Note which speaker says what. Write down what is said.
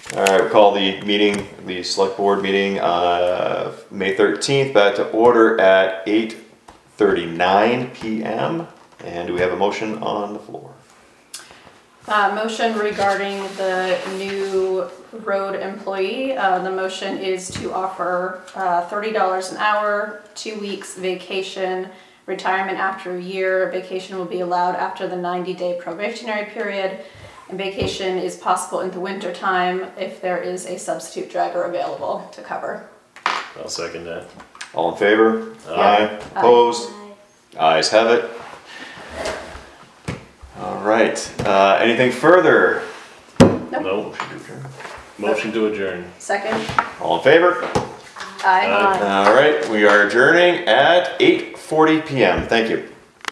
Speaker 1: All right, we'll call the select board meeting, May 13th, back to order at 8:39 PM. And do we have a motion on the floor?
Speaker 2: Motion regarding the new road employee. The motion is to offer $30 an hour, 2 weeks vacation, retirement after a year. Vacation will be allowed after the 90-day probationary period. And vacation is possible in the winter time if there is a substitute driver available to cover.
Speaker 3: I'll second that.
Speaker 1: All in favor?
Speaker 2: Aye.
Speaker 1: Opposed? Ayes have it. All right, anything further?
Speaker 3: No. Motion to adjourn.
Speaker 2: Second?
Speaker 1: All in favor?
Speaker 2: Aye.
Speaker 1: All right, we are adjourning at 8:40 PM. Thank you.